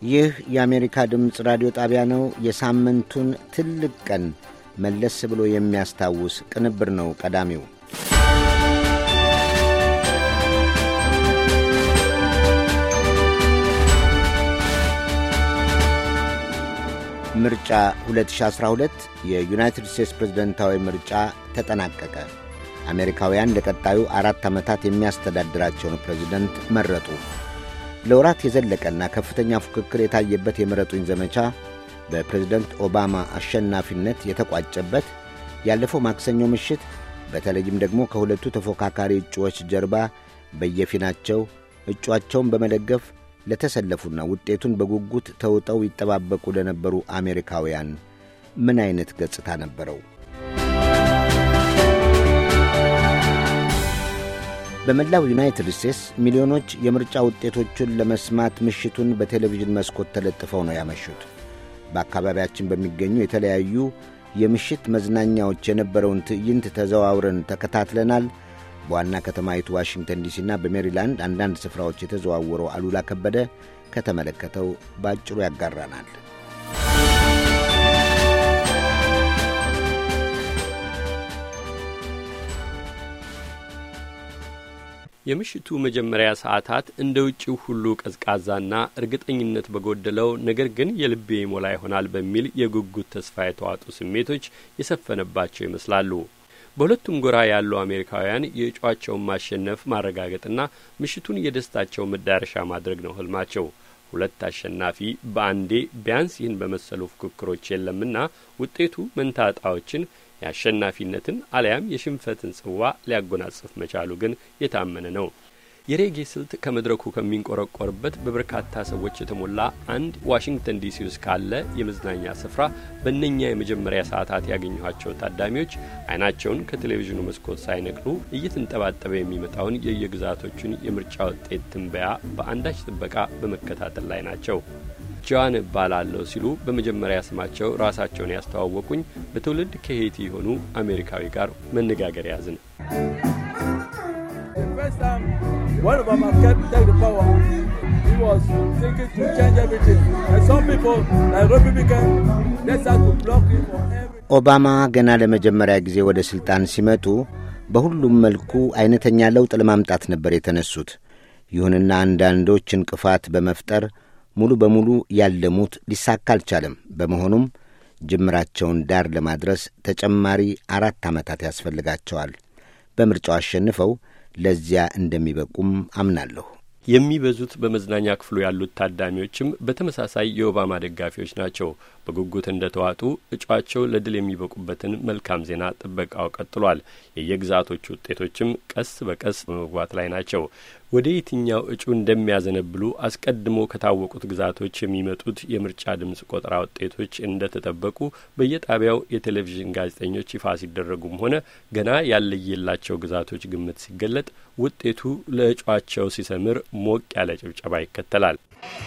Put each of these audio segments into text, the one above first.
ይህ የአሜሪካ ድምፅ ራዲዮ ጣቢያ ነው። የሳምንቱን ትልቅ ቀን መለስ ብሎ የሚያስታውስ ቅንብር ነው ቀዳሚው። ምርጫ 2012 የዩናይትድ ስቴትስ ፕሬዝደንታዊ ምርጫ ተጠናቀቀ። አሜሪካውያን ለቀጣዩ 4 ዓመታት የሚያስተዳድራቸውን ፕሬዝደንት መረጡ። ለወራት የዘለቀና ከፍተኛ ፉክክር የታየበት የምረጡኝ ዘመቻ በፕሬዝደንት ኦባማ አሸናፊነት የተቋጨበት ያለፈው ማክሰኞ ምሽት በተለይም ደግሞ ከሁለቱ ተፎካካሪ እጩዎች ጀርባ በየፊናቸው እጩአቸውን በመደገፍ ለተሰለፉና ውጤቱን በጉጉት ተውጠው ይጠባበቁ ለነበሩ አሜሪካውያን ምን አይነት ገጽታ ነበረው? በመላው ዩናይትድ ስቴትስ ሚሊዮኖች የምርጫ ውጤቶቹን ለመስማት ምሽቱን በቴሌቪዥን መስኮት ተለጥፈው ነው ያመሹት። በአካባቢያችን በሚገኙ የተለያዩ የምሽት መዝናኛዎች የነበረውን ትዕይንት ተዘዋውረን ተከታትለናል። በዋና ከተማይቱ ዋሽንግተን ዲሲና በሜሪላንድ አንዳንድ ስፍራዎች የተዘዋወረው አሉላ ከበደ ከተመለከተው ባጭሩ ያጋራናል። የምሽቱ መጀመሪያ ሰዓታት እንደ ውጪው ሁሉ ቀዝቃዛና እርግጠኝነት በጎደለው ነገር ግን የልቤ ሞላ ይሆናል በሚል የጉጉት ተስፋ የተዋጡ ስሜቶች የሰፈነባቸው ይመስላሉ። በሁለቱም ጎራ ያሉ አሜሪካውያን የእጩአቸውን ማሸነፍ ማረጋገጥና ምሽቱን የደስታቸው መዳረሻ ማድረግ ነው ህልማቸው። ሁለት አሸናፊ በአንዴ ቢያንስ ይህን በመሰሉ ፉክክሮች የለምና ውጤቱ መንታጣዎችን የአሸናፊነትን አለያም የሽንፈትን ጽዋ ሊያጎናጽፍ መቻሉ ግን የታመነ ነው። የሬጌ ስልት ከመድረኩ ከሚንቆረቆርበት በበርካታ ሰዎች የተሞላ አንድ ዋሽንግተን ዲሲ ውስጥ ካለ የመዝናኛ ስፍራ በእነኛ የመጀመሪያ ሰዓታት ያገኘኋቸው ታዳሚዎች አይናቸውን ከቴሌቪዥኑ መስኮት ሳይነቅሉ እየተንጠባጠበ የሚመጣውን የየግዛቶቹን የምርጫ ውጤት ትንበያ በአንዳች ጥበቃ በመከታተል ላይ ናቸው። ጆን ባላለው ሲሉ በመጀመሪያ ስማቸው ራሳቸውን ያስተዋወቁኝ በትውልድ ከሄይቲ የሆኑ አሜሪካዊ ጋር መነጋገር ያዝን። When Obama kept take the power, he was thinking to change everything. And some people, like Republicans, they start to block him for everything. ኦባማ ገና ለመጀመሪያ ጊዜ ወደ ስልጣን ሲመጡ በሁሉም መልኩ አይነተኛ ለውጥ ለማምጣት ነበር የተነሱት። ይሁንና አንዳንዶች እንቅፋት በመፍጠር ሙሉ በሙሉ ያለሙት ሊሳካ አልቻለም። በመሆኑም ጅምራቸውን ዳር ለማድረስ ተጨማሪ 4 ዓመታት ያስፈልጋቸዋል። በምርጫው አሸንፈው ለዚያ እንደሚበቁም አምናለሁ። የሚበዙት በመዝናኛ ክፍሉ ያሉት ታዳሚዎችም በተመሳሳይ የኦባማ ደጋፊዎች ናቸው። በጉጉት እንደተዋጡ እጩአቸው ለድል የሚበቁበትን መልካም ዜና ጥበቃው ቀጥሏል። የየግዛቶቹ ውጤቶችም ቀስ በቀስ በመግባት ላይ ናቸው። ወደ የትኛው እጩ እንደሚያዘነብሉ አስቀድሞ ከታወቁት ግዛቶች የሚመጡት የምርጫ ድምጽ ቆጠራ ውጤቶች እንደተጠበቁ በየጣቢያው የቴሌቪዥን ጋዜጠኞች ይፋ ሲደረጉም ሆነ ገና ያለየላቸው ግዛቶች ግምት ሲገለጥ ውጤቱ ለእጩአቸው ሲሰምር ሞቅ ያለ ጭብጨባ ይከተላል።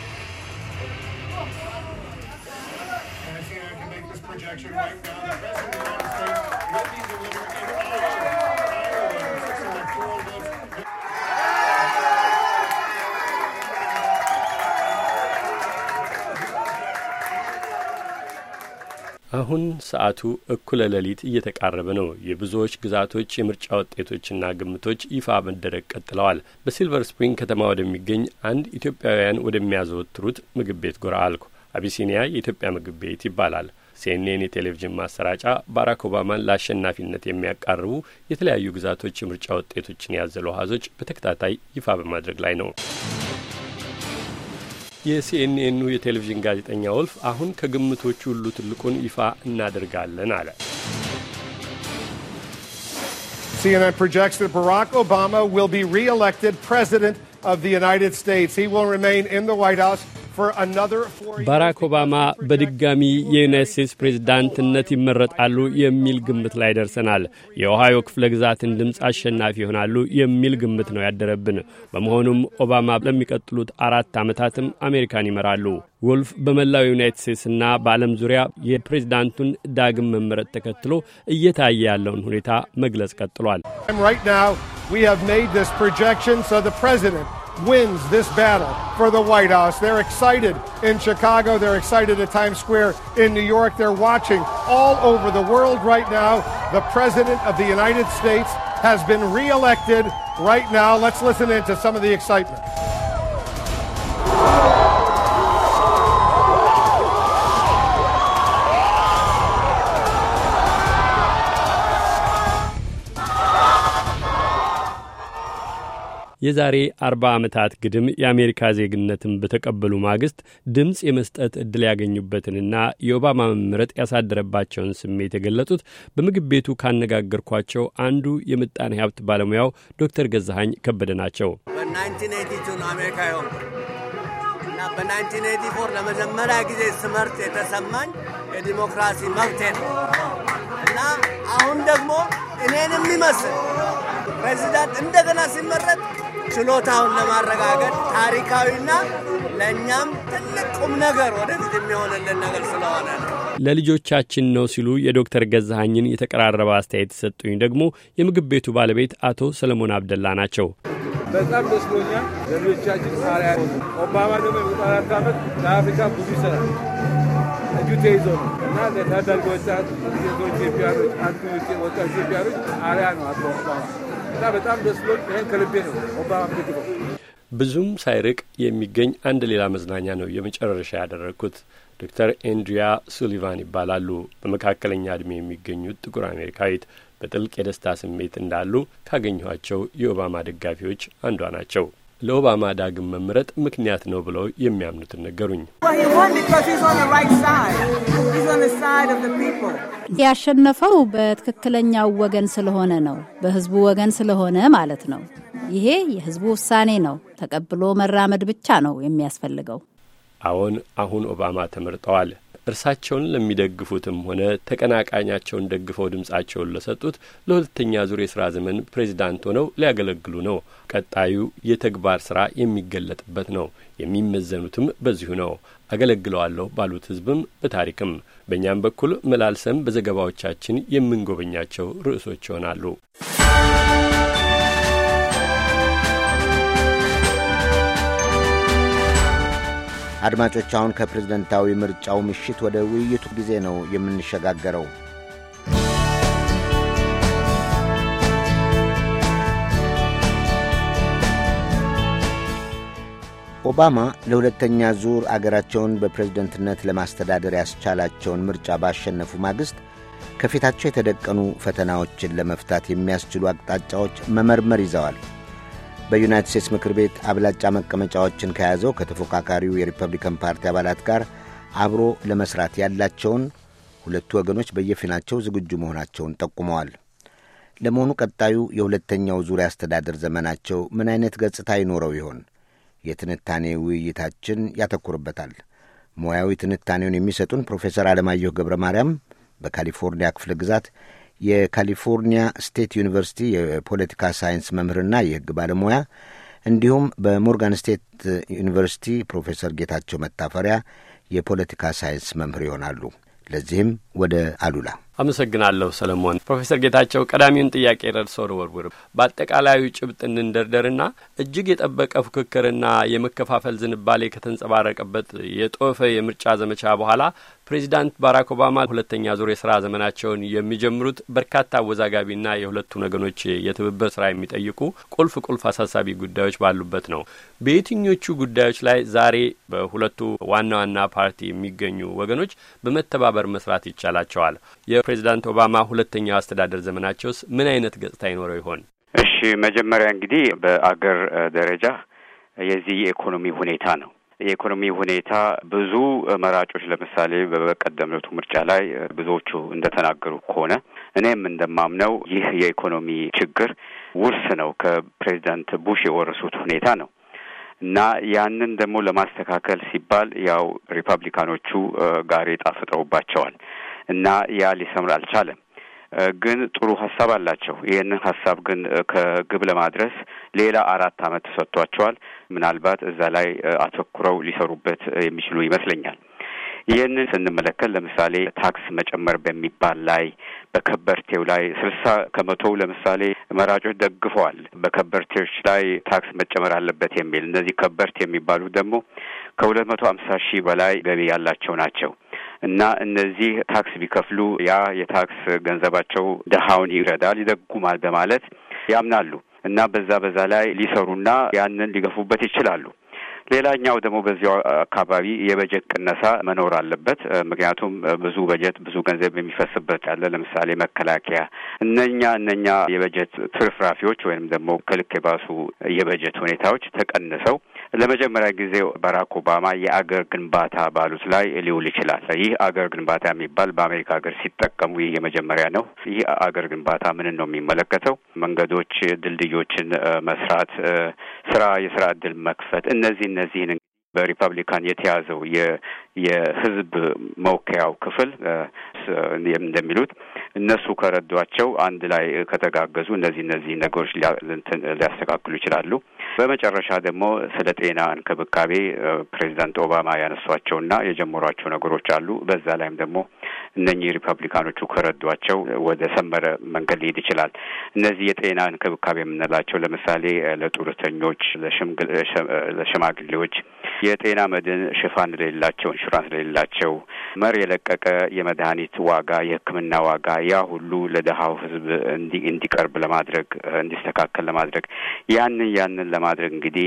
አሁን ሰዓቱ እኩለ ሌሊት እየተቃረበ ነው። የብዙዎች ግዛቶች የምርጫ ውጤቶችና ግምቶች ይፋ መደረግ ቀጥለዋል። በሲልቨር ስፕሪንግ ከተማ ወደሚገኝ አንድ ኢትዮጵያውያን ወደሚያዘወትሩት ምግብ ቤት ጎራ አልኩ። አቢሲኒያ የኢትዮጵያ ምግብ ቤት ይባላል። ሲኤንኤን የቴሌቪዥን ማሰራጫ ባራክ ኦባማን ለአሸናፊነት የሚያቃርቡ የተለያዩ ግዛቶች የምርጫ ውጤቶችን ያዘሉ አሃዞች በተከታታይ ይፋ በማድረግ ላይ ነው። የሲኤንኤኑ የቴሌቪዥን ጋዜጠኛ ወልፍ አሁን ከግምቶቹ ሁሉ ትልቁን ይፋ እናደርጋለን አለ። CNN projects that Barack Obama will be re-elected president of the United States. He will remain in the White House for another 4 years. ባራክ ኦባማ በድጋሚ የዩናይትድ ስቴትስ ፕሬዝዳንትነት ይመረጣሉ የሚል ግምት ላይ ደርሰናል። የኦሃዮ ክፍለ ግዛትን ድምጽ አሸናፊ ይሆናሉ የሚል ግምት ነው ያደረብን። በመሆኑም ኦባማ ለሚቀጥሉት 4 ዓመታትም አሜሪካን ይመራሉ። ወልፍ በመላው ዩናይትድ ስቴትስና በዓለም ዙሪያ የፕሬዝዳንቱን ዳግም መመረጥ ተከትሎ እየታየ ያለውን ሁኔታ መግለጽ ቀጥሏል። Right now we have made this projection so the president wins this battle for the White House. They're excited in Chicago. They're excited at Times Square in New York. They're watching all over the world right now. The President of the United States has been reelected right now. Let's listen in to some of the excitement. የዛሬ 40 ዓመታት ግድም የአሜሪካ ዜግነትን በተቀበሉ ማግስት ድምጽ የመስጠት እድል ያገኙበትንና የኦባማ መመረጥ ያሳደረባቸውን ስሜት የገለጹት በምግብ ቤቱ ካነጋገርኳቸው አንዱ የምጣኔ ሀብት ባለሙያው ዶክተር ገዛኸኝ ከበደ ናቸው። በ1982 ነው አሜሪካ እና በ1984 ለመጀመሪያ ጊዜ ስመርጥ የተሰማኝ የዲሞክራሲ መብት ነው እና አሁን ደግሞ እኔን የሚመስል ፕሬዚዳንት እንደገና ሲመረጥ ችሎታውን ለማረጋገጥ ታሪካዊና ለኛም ትልቅ ቁም ነገር ወደፊት የሚሆንልን ነገር ስለሆነ ለልጆቻችን ነው ሲሉ የዶክተር ገዛኸኝን የተቀራረበ አስተያየት ሰጡኝ። ደግሞ የምግብ ቤቱ ባለቤት አቶ ሰለሞን አብደላ ናቸው። በጣም ደስ ብሎኛል። ለልጆቻችን አሪያ ኦባማ ደግሞ በ4 ዓመት ለአፍሪካ ብዙ ይሰራል። እጁ ተይዞ ነው እና ለታዳጊ ወጣት ኢትዮጵያኖች ወጣት ኢትዮጵያኖች አሪያ ነው አቶ ኦባማ እና በጣም ደስ ብሎኝ ይሄን ከልቤ ነው ኦባማ ምትገው። ብዙም ሳይርቅ የሚገኝ አንድ ሌላ መዝናኛ ነው የመጨረሻ ያደረኩት። ዶክተር ኤንድሪያ ሱሊቫን ይባላሉ። በመካከለኛ እድሜ የሚገኙት ጥቁር አሜሪካዊት በጥልቅ የደስታ ስሜት እንዳሉ ካገኘኋቸው የኦባማ ደጋፊዎች አንዷ ናቸው። ለኦባማ ዳግም መመረጥ ምክንያት ነው ብለው የሚያምኑትን ነገሩኝ። ያሸነፈው በትክክለኛው ወገን ስለሆነ ነው፣ በህዝቡ ወገን ስለሆነ ማለት ነው። ይሄ የህዝቡ ውሳኔ ነው። ተቀብሎ መራመድ ብቻ ነው የሚያስፈልገው። አሁን ኦባማ ተመርጠዋል። እርሳቸውን ለሚደግፉትም ሆነ ተቀናቃኛቸውን ደግፈው ድምጻቸውን ለሰጡት ለሁለተኛ ዙር የሥራ ዘመን ፕሬዝዳንት ሆነው ሊያገለግሉ ነው። ቀጣዩ የተግባር ሥራ የሚገለጥበት ነው። የሚመዘኑትም በዚሁ ነው። አገለግለዋለሁ ባሉት ህዝብም በታሪክም በእኛም በኩል መላልሰም በዘገባዎቻችን የምንጎበኛቸው ርዕሶች ይሆናሉ። አድማጮች፣ አሁን ከፕሬዝደንታዊ ምርጫው ምሽት ወደ ውይይቱ ጊዜ ነው የምንሸጋገረው። ኦባማ ለሁለተኛ ዙር አገራቸውን በፕሬዝደንትነት ለማስተዳደር ያስቻላቸውን ምርጫ ባሸነፉ ማግስት ከፊታቸው የተደቀኑ ፈተናዎችን ለመፍታት የሚያስችሉ አቅጣጫዎች መመርመር ይዘዋል። በዩናይትድ ስቴትስ ምክር ቤት አብላጫ መቀመጫዎችን ከያዘው ከተፎካካሪው የሪፐብሊካን ፓርቲ አባላት ጋር አብሮ ለመስራት ያላቸውን ሁለቱ ወገኖች በየፊናቸው ዝግጁ መሆናቸውን ጠቁመዋል። ለመሆኑ ቀጣዩ የሁለተኛው ዙር አስተዳደር ዘመናቸው ምን አይነት ገጽታ ይኖረው ይሆን? የትንታኔ ውይይታችን ያተኩርበታል። ሙያዊ ትንታኔውን የሚሰጡን ፕሮፌሰር አለማየሁ ገብረ ማርያም በካሊፎርኒያ ክፍለ ግዛት የካሊፎርኒያ ስቴት ዩኒቨርሲቲ የፖለቲካ ሳይንስ መምህርና የሕግ ባለሙያ እንዲሁም በሞርጋን ስቴት ዩኒቨርሲቲ ፕሮፌሰር ጌታቸው መታፈሪያ የፖለቲካ ሳይንስ መምህር ይሆናሉ። ለዚህም ወደ አሉላ አመሰግናለሁ ሰለሞን። ፕሮፌሰር ጌታቸው ቀዳሚውን ጥያቄ ረድሰው ወርወር በአጠቃላዩ ጭብጥ እንደርደርና እጅግ የጠበቀ ፉክክርና የመከፋፈል ዝንባሌ ከተንጸባረቀበት የጦፈ የምርጫ ዘመቻ በኋላ ፕሬዚዳንት ባራክ ኦባማ ሁለተኛ ዙር የሥራ ዘመናቸውን የሚጀምሩት በርካታ አወዛጋቢና የሁለቱ ወገኖች የትብብር ሥራ የሚጠይቁ ቁልፍ አሳሳቢ ጉዳዮች ባሉበት ነው። በየትኞቹ ጉዳዮች ላይ ዛሬ በሁለቱ ዋና ፓርቲ የሚገኙ ወገኖች በመተባበር መስራት ይቻላቸዋል? የፕሬዝዳንት ኦባማ ሁለተኛው አስተዳደር ዘመናቸውስ ምን አይነት ገጽታ ይኖረው ይሆን? እሺ፣ መጀመሪያ እንግዲህ በአገር ደረጃ የዚህ የኢኮኖሚ ሁኔታ ነው። የኢኮኖሚ ሁኔታ ብዙ መራጮች ለምሳሌ በቀደምቱ ምርጫ ላይ ብዙዎቹ እንደተናገሩ ከሆነ እኔም እንደማምነው ይህ የኢኮኖሚ ችግር ውርስ ነው፣ ከፕሬዝዳንት ቡሽ የወረሱት ሁኔታ ነው እና ያንን ደግሞ ለማስተካከል ሲባል ያው ሪፐብሊካኖቹ ጋሬጣ ፈጥረውባቸዋል እና ያ ሊሰምር አልቻለም። ግን ጥሩ ሐሳብ አላቸው። ይሄንን ሐሳብ ግን ከግብ ለማድረስ ሌላ 4 ዓመት ተሰጥቷቸዋል። ምናልባት እዛ ላይ አተኩረው ሊሰሩበት የሚችሉ ይመስለኛል። ይህንን ስንመለከት ለምሳሌ ታክስ መጨመር በሚባል ላይ በከበርቴው ላይ 60% ለምሳሌ መራጮች ደግፈዋል። በከበርቴዎች ላይ ታክስ መጨመር አለበት የሚል እነዚህ ከበርቴ የሚባሉት ደግሞ ከ250,000 በላይ ገቢ ያላቸው ናቸው እና እነዚህ ታክስ ቢከፍሉ ያ የታክስ ገንዘባቸው ደሃውን ይረዳል፣ ይደጉማል በማለት ያምናሉ እና በዛ ላይ ሊሰሩና ያንን ሊገፉበት ይችላሉ። ሌላኛው ደግሞ በዚያው አካባቢ የበጀት ቅነሳ መኖር አለበት። ምክንያቱም ብዙ ገንዘብ የሚፈስበት ያለ ለምሳሌ መከላከያ እነኛ የበጀት ትርፍራፊዎች ወይንም ደግሞ ከልክ የባሱ የበጀት ሁኔታዎች ተቀንሰው ለመጀመሪያ ጊዜ ባራክ ኦባማ የአገር ግንባታ ባሉት ላይ ሊውል ይችላል። ይህ አገር ግንባታ የሚባል በአሜሪካ ሀገር ሲጠቀሙ ይህ የመጀመሪያ ነው። ይህ አገር ግንባታ ምን ነው የሚመለከተው? መንገዶች፣ ድልድዮችን መስራት፣ የስራ ዕድል መክፈት እነዚህን በሪፐብሊካን የተያዘው የህዝብ መወከያው ክፍል እንደሚሉት እነሱ ከረዷቸው አንድ ላይ ከተጋገዙ እነዚህ ነገሮች ሊያስተካክሉ ይችላሉ። በመጨረሻ ደግሞ ስለ ጤና እንክብካቤ ፕሬዚዳንት ኦባማ ያነሷቸውና የጀመሯቸው ነገሮች አሉ። በዛ ላይም ደግሞ እነኚህ ሪፐብሊካኖቹ ከረዷቸው ወደ ሰመረ መንገድ ሊሄድ ይችላል። እነዚህ የጤና እንክብካቤ የምንላቸው ለምሳሌ ለጡረተኞች፣ ለሽማግሌዎች የጤና መድን ሽፋን ለሌላቸው፣ ኢንሹራንስ ለሌላቸው፣ መር የለቀቀ የመድኃኒት ዋጋ፣ የሕክምና ዋጋ ያ ሁሉ ለደሃው ህዝብ እንዲቀርብ ለማድረግ እንዲስተካከል ለማድረግ ያንን ለማድረግ እንግዲህ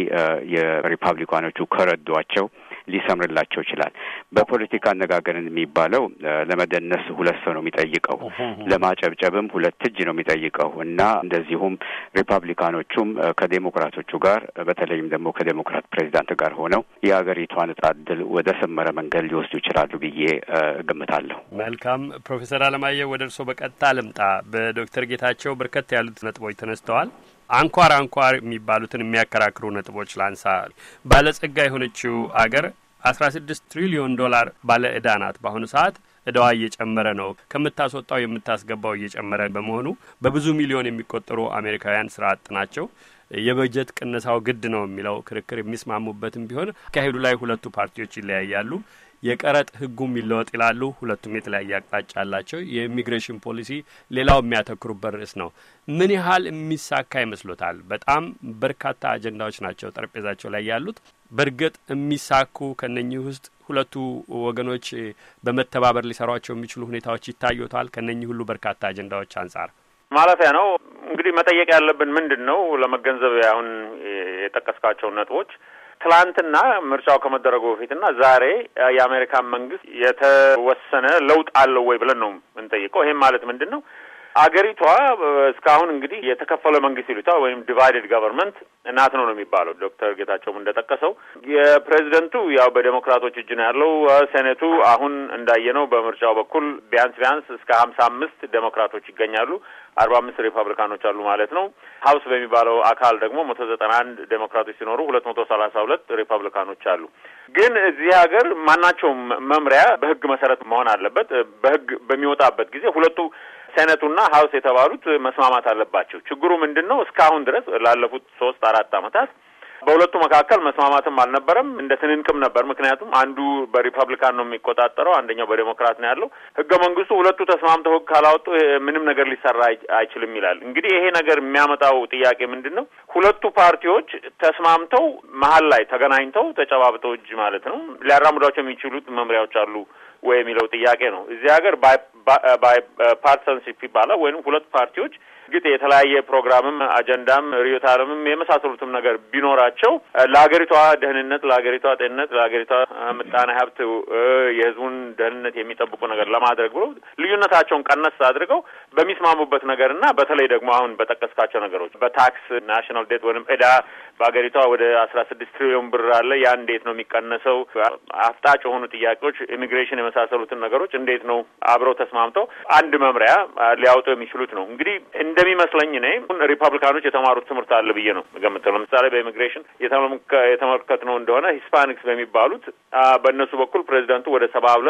የሪፐብሊካኖቹ ከረዷቸው ሊሰምርላቸው ይችላል። በፖለቲካ አነጋገርን የሚባለው ለመደነስ 2 ሰው ነው የሚጠይቀው፣ ለማጨብጨብም 2 እጅ ነው የሚጠይቀው እና እንደዚሁም ሪፐብሊካኖቹም ከዴሞክራቶቹ ጋር በተለይም ደግሞ ከዴሞክራት ፕሬዚዳንት ጋር ሆነው የሀገሪቷን ዕድል ወደ ሰመረ መንገድ ሊወስዱ ይችላሉ ብዬ እገምታለሁ። መልካም ፕሮፌሰር አለማየሁ ወደ እርስዎ በቀጥታ ልምጣ። በዶክተር ጌታቸው በርከት ያሉት ነጥቦች ተነስተዋል። አንኳር የሚባሉትን የሚያከራክሩ ነጥቦች ላንሳ። ባለጸጋ የሆነችው አገር $16 ትሪሊዮን ባለ ዕዳ ናት። በአሁኑ ሰዓት ዕዳዋ እየጨመረ ነው። ከምታስወጣው የምታስገባው እየጨመረ በመሆኑ በብዙ ሚሊዮን የሚቆጠሩ አሜሪካውያን ስራ አጥ ናቸው። የበጀት ቅነሳው ግድ ነው የሚለው ክርክር የሚስማሙበትም ቢሆን አካሄዱ ላይ ሁለቱ ፓርቲዎች ይለያያሉ። የቀረጥ ህጉም ይለወጥ ይላሉ። ሁለቱም የተለያየ አቅጣጫ አላቸው። የኢሚግሬሽን ፖሊሲ ሌላው የሚያተኩሩበት ርዕስ ነው። ምን ያህል የሚሳካ ይመስሎታል? በጣም በርካታ አጀንዳዎች ናቸው ጠረጴዛቸው ላይ ያሉት። በእርግጥ የሚሳኩ ከነኚህ ውስጥ ሁለቱ ወገኖች በመተባበር ሊሰሯቸው የሚችሉ ሁኔታዎች ይታዩታል? ከነኚህ ሁሉ በርካታ አጀንዳዎች አንጻር ማለት ነው። እንግዲህ መጠየቅ ያለብን ምንድን ነው ለመገንዘብ አሁን የጠቀስካቸው ነጥቦች ትላንትና ምርጫው ከመደረጉ በፊትና ዛሬ የአሜሪካን መንግስት የተወሰነ ለውጥ አለው ወይ ብለን ነው የምንጠይቀው። ይሄም ማለት ምንድን ነው? አገሪቷ እስካሁን እንግዲህ የተከፈለ መንግስት ይሉታል ወይም ዲቫይድድ ገቨርንመንት እናት ነው የሚባለው። ዶክተር ጌታቸውም እንደጠቀሰው የፕሬዚደንቱ ያው በዴሞክራቶች እጅ ነው ያለው። ሴኔቱ አሁን እንዳየነው በምርጫው በኩል ቢያንስ እስከ 55 ዴሞክራቶች ይገኛሉ፣ 45 ሪፐብሊካኖች አሉ ማለት ነው። ሀውስ በሚባለው አካል ደግሞ 191 ዴሞክራቶች ሲኖሩ 232 ሪፐብሊካኖች አሉ። ግን እዚህ ሀገር ማናቸውም መምሪያ በህግ መሰረት መሆን አለበት። በህግ በሚወጣበት ጊዜ ሁለቱ ሴኔቱና ሀውስ የተባሉት መስማማት አለባቸው። ችግሩ ምንድነው? እስካሁን ድረስ ላለፉት 3-4 ዓመታት በሁለቱ መካከል መስማማትም አልነበረም። እንደ ትንንቅም ነበር። ምክንያቱም አንዱ በሪፐብሊካን ነው የሚቆጣጠረው፣ አንደኛው በዴሞክራት ነው ያለው። ህገ መንግስቱ ሁለቱ ተስማምተው ህግ ካላወጡ ምንም ነገር ሊሰራ አይችልም ይላል። እንግዲህ ይሄ ነገር የሚያመጣው ጥያቄ ምንድነው? ሁለቱ ፓርቲዎች ተስማምተው መሀል ላይ ተገናኝተው ተጨባብጠው እጅ ማለት ነው ሊያራምዷቸው የሚችሉት መምሪያዎች አሉ ወይ የሚለው ጥያቄ ነው። እዚህ ሀገር ባይ ፓርቲሰንሺፕ ይባላል። ወይም ሁለት ፓርቲዎች ግጥ የተለያየ ፕሮግራምም አጀንዳም ርዕዮተ ዓለምም የመሳሰሉትም ነገር ቢኖራቸው ለሀገሪቷ ደህንነት፣ ለሀገሪቷ ጤንነት፣ ለሀገሪቷ ምጣኔ ሀብት የህዝቡን ደህንነት የሚጠብቁ ነገር ለማድረግ ብሎ ልዩነታቸውን ቀነስ አድርገው በሚስማሙበት ነገርና በተለይ ደግሞ አሁን በጠቀስካቸው ነገሮች በታክስ ናሽናል ዴት ወይም ዕዳ በሀገሪቷ ወደ 16 ትሪሊዮን ብር አለ። ያ እንዴት ነው የሚቀነሰው? አፍጣጭ የሆኑ ጥያቄዎች ኢሚግሬሽን የመሳሰሉትን ነገሮች እንዴት ነው አብረው ተስማምተው አንድ መምሪያ ሊያወጡ የሚችሉት ነው። እንግዲህ እንደሚመስለኝ እኔ ሪፐብሊካኖች የተማሩት ትምህርት አለ ብዬ ነው ገምተው። ለምሳሌ በኢሚግሬሽን የተመለከትነው እንደሆነ ሂስፓኒክስ በሚባሉት በእነሱ በኩል ፕሬዚዳንቱ ወደ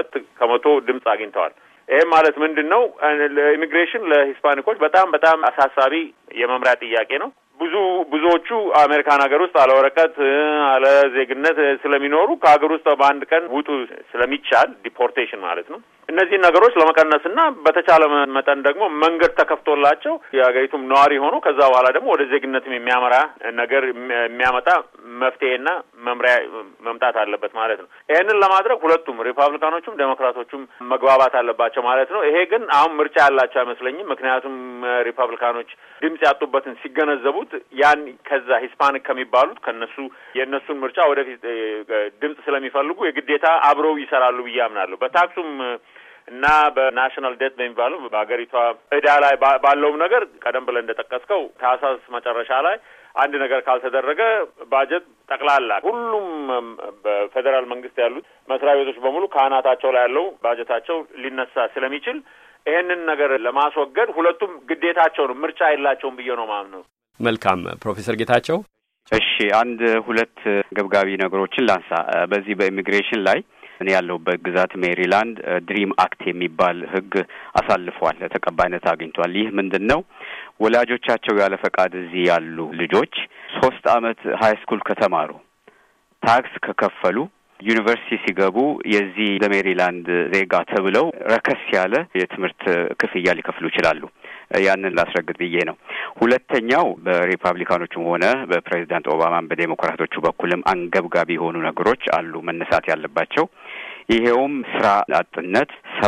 72% ድምጽ አግኝተዋል። ይሄ ማለት ምንድን ነው? ኢሚግሬሽን ለሂስፓኒኮች በጣም አሳሳቢ የመምሪያ ጥያቄ ነው። ብዙዎቹ አሜሪካን ሀገር ውስጥ አለ ወረቀት አለ ዜግነት ስለሚኖሩ ከሀገር ውስጥ በአንድ ቀን ውጡ ስለሚቻል ዲፖርቴሽን ማለት ነው። እነዚህ ነገሮች ለመቀነስና በተቻለ መጠን ደግሞ መንገድ ተከፍቶላቸው የሀገሪቱም ነዋሪ ሆኖ ከዛ በኋላ ደግሞ ወደ ዜግነትም የሚያመራ ነገር የሚያመጣ መፍትሄና መምሪያ መምጣት አለበት ማለት ነው። ይሄንን ለማድረግ ሁለቱም ሪፐብሊካኖቹም ዴሞክራቶቹም መግባባት አለባቸው ማለት ነው። ይሄ ግን አሁን ምርጫ ያላቸው አይመስለኝም። ምክንያቱም ሪፐብሊካኖች ድምጽ ያጡበትን ሲገነዘቡት ያን ከዛ ሂስፓኒክ ከሚባሉት ከነሱ የነሱን ምርጫ ወደፊት ድምጽ ስለሚፈልጉ የግዴታ አብረው ይሰራሉ ብዬ አምናለሁ። በታክሱም እና በናሽናል ዴት በሚባለው በአገሪቷ ዕዳ ላይ ባለው ነገር ቀደም ብለን እንደጠቀስከው ታህሳስ መጨረሻ ላይ አንድ ነገር ካልተደረገ ባጀት ጠቅላላ ሁሉም በፌደራል መንግስት ያሉት መስሪያ ቤቶች በሙሉ ካህናታቸው ላይ ያለው ባጀታቸው ሊነሳ ስለሚችል ይሄንን ነገር ለማስወገድ ሁለቱም ግዴታቸው ነው፣ ምርጫ የላቸውም ብዬ ነው ማምነው። መልካም ፕሮፌሰር ጌታቸው። እሺ አንድ ሁለት ገብጋቢ ነገሮችን ላንሳ። በዚህ በኢሚግሬሽን ላይ እኔ ያለሁበት ግዛት ሜሪላንድ ድሪም አክት የሚባል ህግ አሳልፏል፣ ተቀባይነት አግኝቷል። ይህ ምንድነው? ወላጆቻቸው ያለ ፈቃድ እዚህ ያሉ ልጆች 3 አመት ሃይ ስኩል ከተማሩ ታክስ ከከፈሉ ዩኒቨርሲቲ ሲገቡ የዚህ በሜሪላንድ ዜጋ ተብለው ረከስ ያለ የትምህርት ክፍያ ሊከፍሉ ይችላሉ። ያንን ላስረግጥ ብዬ ነው። ሁለተኛው በሪፐብሊካኖቹም ሆነ በፕሬዝዳንት ኦባማም በዴሞክራቶቹ በኩልም አንገብጋቢ የሆኑ ነገሮች አሉ መነሳት ያለባቸው። ይሄውም ስራ አጥነት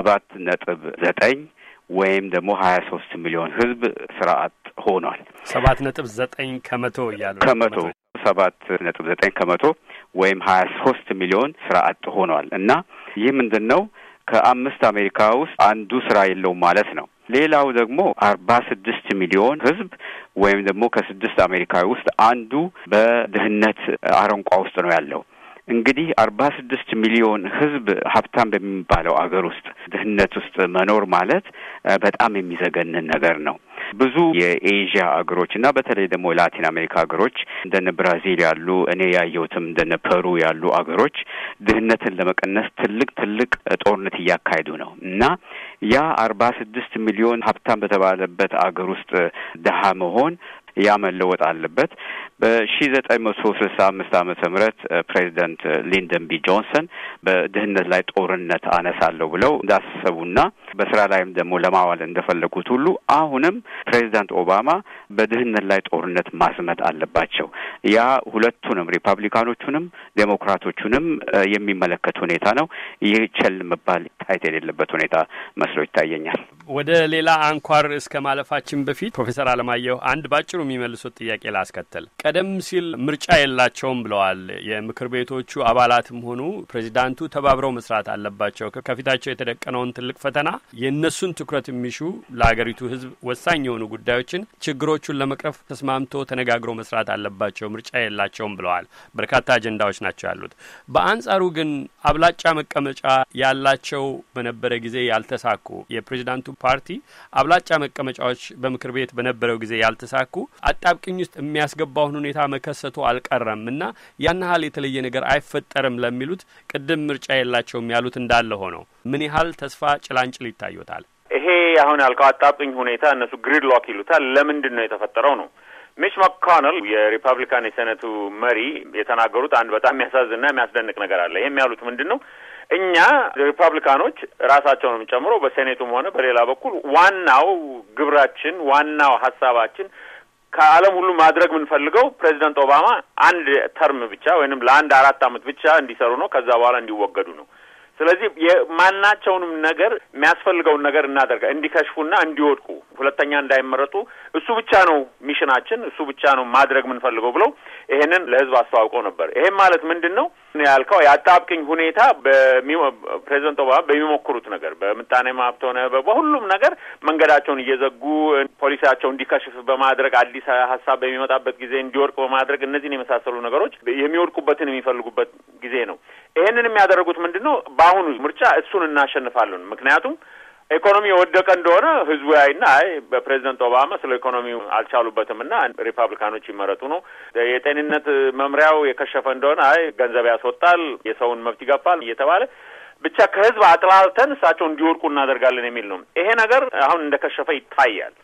7.9 ወይም ደግሞ 23 ሚሊዮን ህዝብ ስራ አጥ ሆኗል። 7.9 ከመቶ እያሉ ከመቶ 7.9 ከመቶ ወይም 23 ሚሊዮን ስራ አጥ ሆኗል እና ይህ ምንድነው? ከ5 አሜሪካ ውስጥ አንዱ ስራ የለውም ማለት ነው። ሌላው ደግሞ 46 ሚሊዮን ህዝብ ወይም ደግሞ ከ6 አሜሪካ ውስጥ አንዱ በድህነት አረንቋ ውስጥ ነው ያለው። እንግዲህ 46 ሚሊዮን ህዝብ ሀብታም በሚባለው አገር ውስጥ ድህነት ውስጥ መኖር ማለት በጣም የሚዘገንን ነገር ነው። ብዙ የኤዥያ አገሮችና በተለይ ደግሞ ላቲን አሜሪካ አገሮች እንደነ ብራዚል ያሉ እኔ ያየሁትም እንደነ ፐሩ ያሉ አገሮች ድህነትን ለመቀነስ ትልቅ ጦርነት እያካሄዱ ነው እና ያ 46 ሚሊዮን ሀብታም በተባለበት አገር ውስጥ ደሃ መሆን ያ መለወጥ አለበት። በ1965 ዓመተ ምህረት ፕሬዚዳንት ሊንደን ቢ ጆንሰን በድህነት ላይ ጦርነት አነሳለሁ ብለው እንዳሰቡና በስራ ላይም ደግሞ ለማዋል እንደፈለጉት ሁሉ አሁንም ፕሬዚዳንት ኦባማ በድህነት ላይ ጦርነት ማስመት አለባቸው። ያ ሁለቱንም ሪፐብሊካኖቹንም ዴሞክራቶቹንም የሚመለከት ሁኔታ ነው። ይህ ቸል መባል ታይት የሌለበት ሁኔታ መስሎ ይታየኛል። ወደ ሌላ አንኳር እስከ ማለፋችን በፊት ፕሮፌሰር አለማየሁ አንድ ባጭሩ የሚመልሱት ጥያቄ ላስከተል። ቀደም ሲል ምርጫ የላቸውም ብለዋል። የምክር ቤቶቹ አባላትም ሆኑ ፕሬዚዳንቱ ተባብረው መስራት አለባቸው። ከፊታቸው የተደቀነውን ትልቅ ፈተና የእነሱን ትኩረት የሚሹ ለሀገሪቱ ሕዝብ ወሳኝ የሆኑ ጉዳዮችን ችግሮቹን ለመቅረፍ ተስማምቶ ተነጋግሮ መስራት አለባቸው። ምርጫ የላቸውም ብለዋል። በርካታ አጀንዳዎች ናቸው ያሉት። በአንጻሩ ግን አብላጫ መቀመጫ ያላቸው በነበረ ጊዜ ያልተሳኩ የፕሬዚዳንቱ ፓርቲ አብላጫ መቀመጫዎች በምክር ቤት በነበረው ጊዜ ያልተሳኩ አጣብቅኝ ውስጥ የሚያስገባውን ሁኔታ መከሰቱ አልቀረም እና ያን ያህል የተለየ ነገር አይፈጠርም ለሚሉት ቅድም ምርጫ የላቸውም ያሉት እንዳለ ሆኖ ምን ያህል ተስፋ ጭላንጭል ይታዩታል? ይሄ አሁን ያልከው አጣብቅኝ ሁኔታ እነሱ ግሪድ ሎክ ይሉታል። ለምንድን ነው የተፈጠረው ነው? ሚች ማኮኔል የሪፐብሊካን የሴኔቱ መሪ የተናገሩት አንድ በጣም የሚያሳዝንና የሚያስደንቅ ነገር አለ። ይሄም ያሉት ምንድን ነው? እኛ ሪፐብሊካኖች ራሳቸውንም ጨምሮ በሴኔቱም ሆነ በሌላ በኩል ዋናው ግብራችን ዋናው ሀሳባችን ከዓለም ሁሉ ማድረግ የምንፈልገው ፕሬዚዳንት ኦባማ አንድ ተርም ብቻ ወይንም ለአንድ 4 አመት ብቻ እንዲሰሩ ነው። ከዛ በኋላ እንዲወገዱ ነው። ስለዚህ የማናቸውንም ነገር የሚያስፈልገውን ነገር እናደርጋ እንዲከሽፉና እንዲወድቁ ሁለተኛ እንዳይመረጡ እሱ ብቻ ነው ሚሽናችን፣ እሱ ብቻ ነው ማድረግ የምንፈልገው ብለው ይሄንን ለህዝብ አስተዋውቀው ነበር። ይሄም ማለት ምንድነው ያልከው ያጣብቅኝ ሁኔታ በፕሬዚዳንት ኦባማ በሚሞክሩት ነገር በምጣኔ ሀብት ሆነ በሁሉም ነገር መንገዳቸውን እየዘጉ ፖሊሲያቸው እንዲከሽፍ በማድረግ አዲስ ሀሳብ በሚመጣበት ጊዜ እንዲወድቅ በማድረግ እነዚህን የመሳሰሉ ነገሮች የሚወድቁበትን የሚፈልጉበት ጊዜ ነው። ይሄንን የሚያደርጉት ምንድነው? በአሁኑ ምርጫ እሱን እናሸንፋለን። ምክንያቱም ኢኮኖሚ ወደቀ እንደሆነ ህዝቡ ያይና አይ በፕሬዚዳንት ኦባማ ስለ ኢኮኖሚው አልቻሉበትምና ሪፐብሊካኖች ይመረጡ ነው። የጤንነት መምሪያው የከሸፈ እንደሆነ አይ ገንዘብ ያስወጣል፣ የሰውን መብት ይገፋል እየተባለ ብቻ ከህዝብ አጥላልተን እሳቸው እንዲወድቁ እናደርጋለን የሚል ነው። ይሄ ነገር አሁን እንደከሸፈ ይታያል።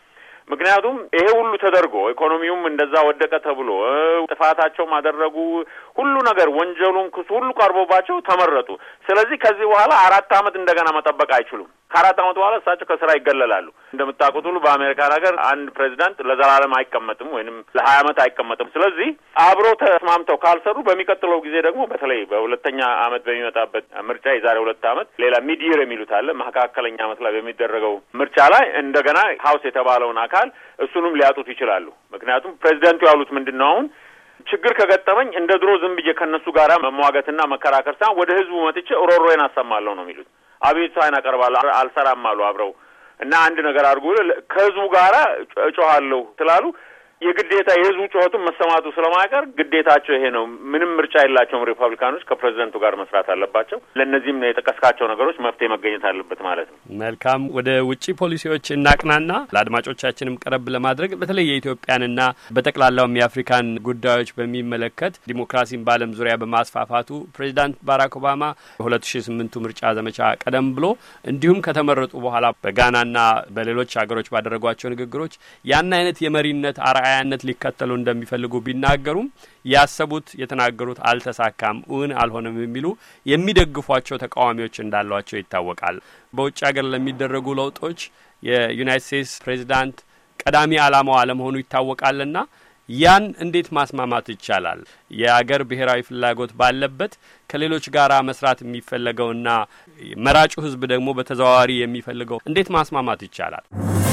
ምክንያቱም ይሄ ሁሉ ተደርጎ ኢኮኖሚውም እንደዛ ወደቀ ተብሎ ጥፋታቸውም አደረጉ ሁሉ ነገር ወንጀሉን ክሱ ሁሉ ቀርቦባቸው ተመረጡ። ስለዚህ ከዚህ በኋላ 4 አመት እንደገና መጠበቅ አይችሉም። ከ4 አመት በኋላ እሳቸው ከስራ ይገለላሉ። እንደምታውቁት ሁሉ በአሜሪካ ሀገር አንድ ፕሬዚዳንት ለዘላለም አይቀመጥም ወይንም ለ20 አመት አይቀመጥም። ስለዚህ አብሮ ተስማምተው ካልሰሩ በሚቀጥለው ጊዜ ደግሞ በተለይ በሁለተኛ አመት በሚመጣበት ምርጫ የዛሬ 2 አመት ሌላ ሚድ ይር የሚሉት አለ መካከለኛ አመት ላይ በሚደረገው ምርጫ ላይ እንደገና ሀውስ የተባለውን አካል እሱንም ሊያጡት ይችላሉ። ምክንያቱም ፕሬዚዳንቱ ያሉት ምንድነው አሁን ችግር ከገጠመኝ እንደ ድሮ ዝም ብዬ ከነሱ ጋራ መሟገትና መከራከር ሳይሆን ወደ ህዝቡ መጥቼ ኦሮሮዬን አሰማለሁ ነው የሚሉት። አቤቱታዬን አቀርባለሁ አልሰራም አሉ አብረው እና አንድ ነገር አድርጉ ከህዝቡ ጋራ እጮሃለሁ ስላሉ የግዴታ የህዝቡ ጩኸቱን መሰማቱ ስለማይቀር ግዴታቸው ይሄ ነው። ምንም ምርጫ የላቸውም ሪፐብሊካኖች ከፕሬዚደንቱ ጋር መስራት አለባቸው። ለእነዚህም የጠቀስካቸው ነገሮች መፍትሄ መገኘት አለበት ማለት ነው። መልካም ወደ ውጪ ፖሊሲዎች እናቅናና ለአድማጮቻችንም ቀረብ ለማድረግ በተለይ የኢትዮጵያንና በጠቅላላውም የአፍሪካን ጉዳዮች በሚመለከት ዲሞክራሲን በዓለም ዙሪያ በማስፋፋቱ ፕሬዚዳንት ባራክ ኦባማ በ2008 ምርጫ ዘመቻ ቀደም ብሎ እንዲሁም ከተመረጡ በኋላ በጋናና በሌሎች ሀገሮች ባደረጓቸው ንግግሮች ያን አይነት የመሪነት አርአያነት ሊከተሉ እንደሚፈልጉ ቢናገሩም ያሰቡት የተናገሩት አልተሳካም እውን አልሆነም የሚሉ የሚደግፏቸው ተቃዋሚዎች እንዳሏቸው ይታወቃል። በውጭ ሀገር ለሚደረጉ ለውጦች የዩናይትድ ስቴትስ ፕሬዚዳንት ቀዳሚ ዓላማው አለመሆኑ ይታወቃልና ያን እንዴት ማስማማት ይቻላል? የአገር ብሔራዊ ፍላጎት ባለበት ከሌሎች ጋራ መስራት የሚፈልገውና መራጩ ህዝብ ደግሞ በተዘዋዋሪ የሚፈልገው እንዴት ማስማማት ይቻላል?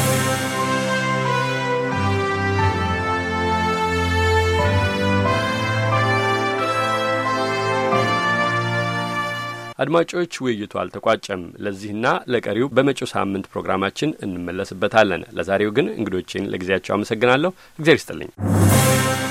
አድማጮች ውይይቱ አልተቋጨም። ለዚህና ለቀሪው በመጪው ሳምንት ፕሮግራማችን እንመለስበታለን። ለዛሬው ግን እንግዶችን ለጊዜያቸው አመሰግናለሁ። እግዚአብሔር ይስጥልኝ።